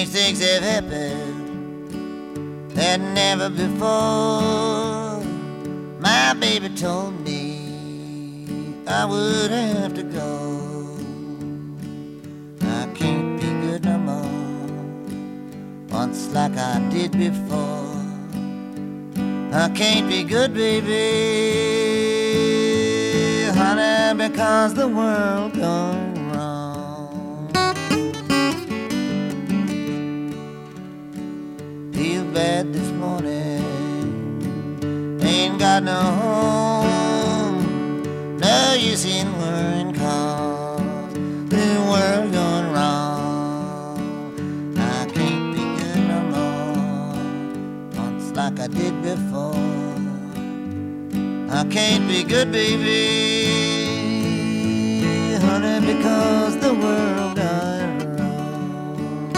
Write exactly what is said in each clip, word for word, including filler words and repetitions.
Strange things have happened that never before. My baby told me I would have to go. I can't be good no more, once like I did before. I can't be good, baby, honey, because the world gone wrong. Feel bad this morning, ain't got no home, no use in worrying cause the world gone wrong. I can't be good no more, once like I did before. I can't be good, baby, honey, because the world gone wrong.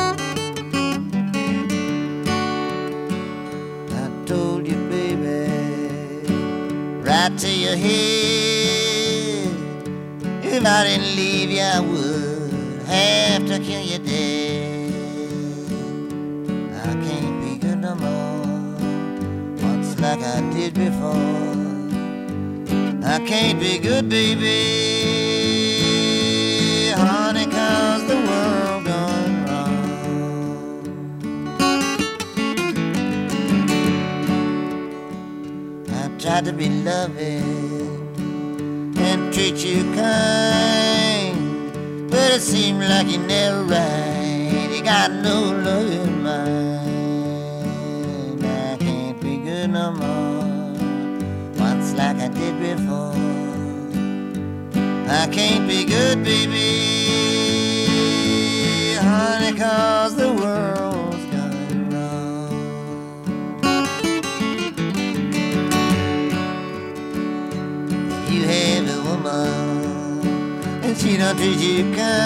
I told you, baby, right to your head, if I didn't leave you, I would have to kill you dead. I can't be good no more, once like I did before. I can't be good, baby, honey, cause the world gone wrong. I tried to be loving and treat you kind, but it seemed like you never right. You got no love in mind. I can't be good no more, once like I did before. I can't be good, baby, honey, cause the world's gone wrong. If you have a woman and she don't treat you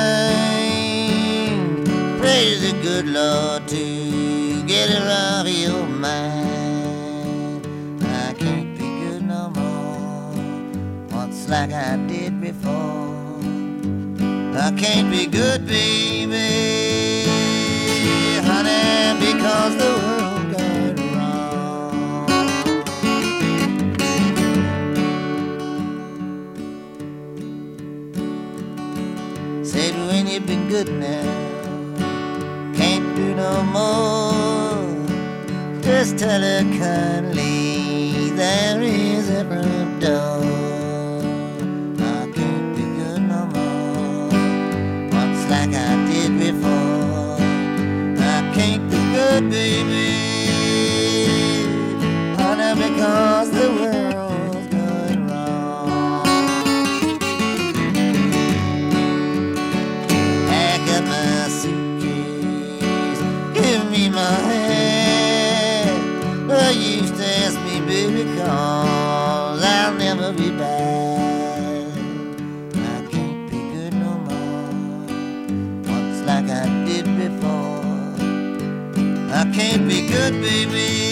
kind, praise the good Lord to get her off your mind. Like I did before. I can't be good, baby, honey, because the world gone wrong. Said when you've been good now, can't do no more, just tell her kindly there is a front door. Like I did before. I can't be good, baby, honey, because the world's gone wrong. Pack up my suitcase, give me my hand. Well, you used to ask me, baby, cause I'll never be back. Like I did before. I can't be good, baby,